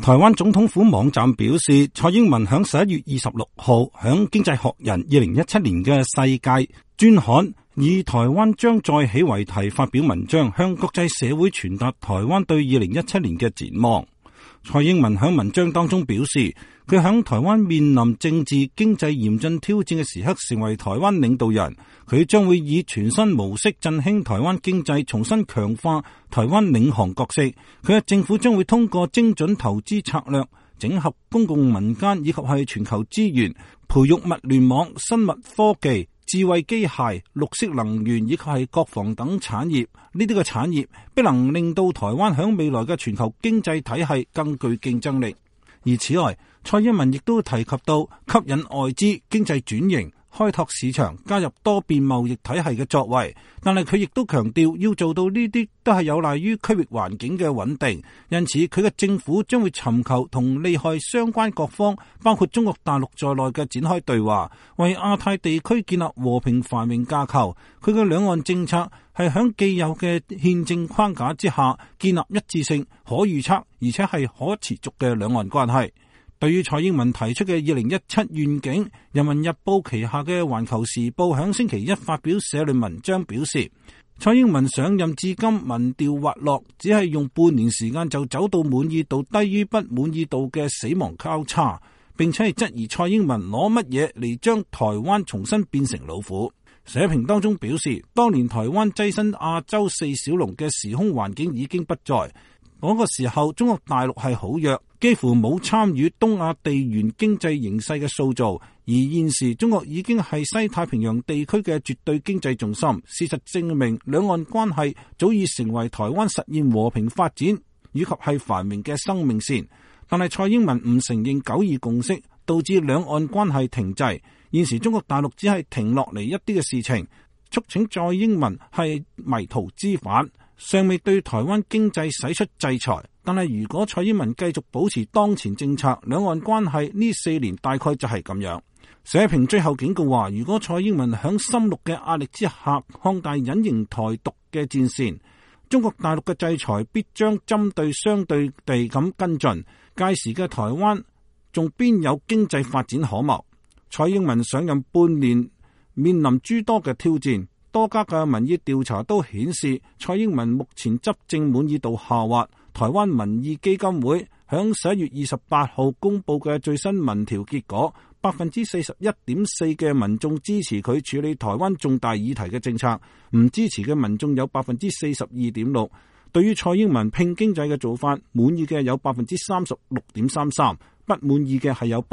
台灣總統府網站表示，蔡英文喺11月26號喺經濟學人2017年嘅世界專刊以台灣將再起為題發表文章，向國際社會傳達台灣對2017年嘅展望。蔡英文喺文章當中表示，佢喺台灣面臨政治經濟嚴峻挑戰嘅時刻，成為台灣領導人，佢將會以全新模式振興台灣經濟，重新強化台灣領航角色。佢嘅政府將會通過精準投資策略，整合公共民間以及係全球資源，培育物聯網、生物科技、智慧機械、綠色能源以及係國防等產業，呢啲嘅產業必能令到台灣響未來嘅全球經濟體系更具競爭力。而此外，蔡英文亦都提及到吸引外資、經濟轉型、開拓市場、加入多邊貿易體系嘅作為，但係佢亦都強調要做到呢啲都係有賴於區域環境嘅穩定，因此佢嘅政府將會尋求同利害相關各方，包括中國大陸在內嘅展開對話，為亞太地區建立和平繁榮架構。佢嘅兩岸政策係響既有嘅憲政框架之下，建立一致性、可預測而且係可持續嘅兩岸關係。對於蔡英文提出嘅2017願景，人民日報旗下嘅環球時報響星期一發表社論文章表示，蔡英文上任至今民調滑落，只係用半年時間就走到滿意度低於不滿意度嘅死亡交叉，並且係質疑蔡英文攞乜嘢嚟將台灣重新變成老虎。社評當中表示，當年台灣躋身亞洲四小龍嘅時空環境已經不在。嗰個時候，中國大陸係好弱，幾乎冇參與東亞地緣經濟形勢嘅塑造。而現時，中國已經係西太平洋地區嘅絕對經濟重心。事實證明，兩岸關係早已成為台灣實現和平發展以及係繁榮嘅生命線。但係蔡英文唔承認9·2共識，導致兩岸關係停滯。現時中國大陸只係停落嚟一啲嘅事情，促請蔡英文係迷途知返。尚未對台灣經濟使出制裁，但係如果蔡英文繼續保持當前政策，兩岸關係呢4年大概就係咁樣。社評最後警告話，如果蔡英文響深綠嘅壓力之下擴大隱形台獨嘅戰線，中國大陸嘅制裁必將針對相對地咁跟進，屆時嘅台灣仲邊有經濟發展可謀？蔡英文上任半年，面臨諸多嘅挑戰。多家嘅民意調查都顯示，蔡英文目前執政滿意度下滑。台灣民意基金會響11月28號公布嘅最新民調結果，41.4% 嘅民眾支持佢處理台灣重大議題嘅政策，唔支持嘅民眾有42.6%。對於蔡英文拼經濟嘅做法，滿意嘅有36.33%，不滿意嘅係有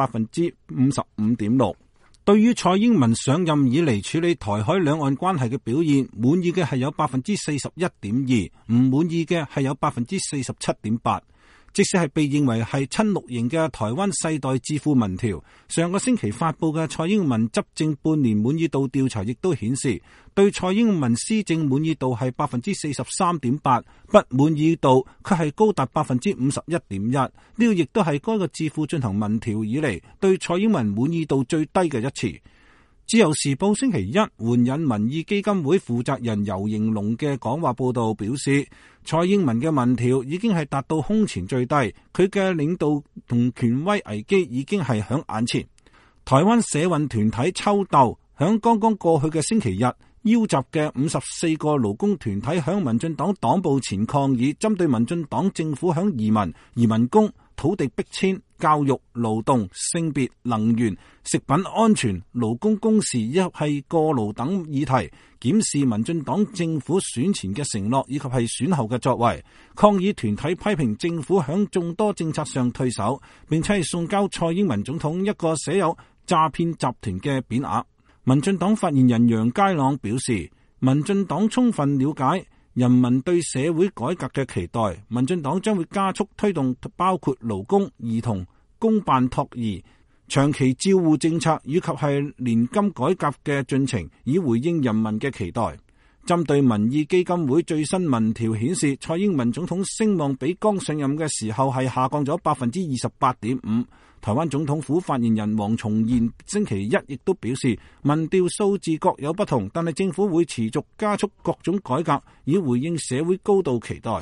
55.6%。對於蔡英文上任以嚟處理台海兩岸關係嘅表現，滿意嘅係有41.2%，唔滿意嘅係有47.8%。即使係被認為係親綠營嘅台灣世代智庫民調，上個星期發佈嘅蔡英文執政半年滿意度調查亦都顯示，對蔡英文施政滿意度係43.8%，不滿意度卻係高達51.1%。呢個亦都係該個智庫進行民調以嚟對蔡英文滿意度最低嘅一次。自由時報星期一援引民意基金會負責人游盈隆嘅講話報道表示，蔡英文嘅民調已經係達到空前最低，佢嘅領導同權威危機已經係響眼前。台灣社運團體秋鬥響剛剛過去嘅星期日，邀集嘅54個勞工團體響民進黨黨部前抗議，針對民進黨政府響移民工、土地逼遷、教育、勞動、性別、能源、食品安全、勞工工時以及係過勞等議題，檢視民進黨政府選前嘅承諾以及係選後嘅作為。抗議團體批評政府響眾多政策上退守，並且係送交蔡英文總統一個寫有詐騙集團嘅匾額。民進黨發言人楊佳朗表示，民進黨充分了解人民對社會改革嘅期待，民進黨將會加速推動包括勞工、兒童、公辦托兒、長期照護政策以及係年金改革嘅進程，以回應人民嘅期待。針對民意基金會最新民調顯示，蔡英文總統聲望比剛上任嘅時候係下降咗28.5%。台灣總統府發言人黃重賢星期一亦都表示，民調數字各有不同，但係政府會持續加速各種改革，以回應社會高度期待。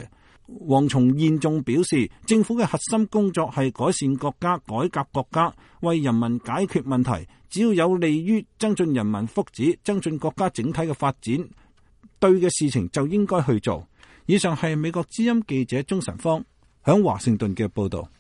黃崇彥仲表示，政府嘅核心工作係改善國家、改革國家，為人民解決問題。只要有利於增進人民福祉、增進國家整體嘅發展，對嘅事情就應該去做。以上係美國之音記者鍾晨芳響華盛頓嘅報道。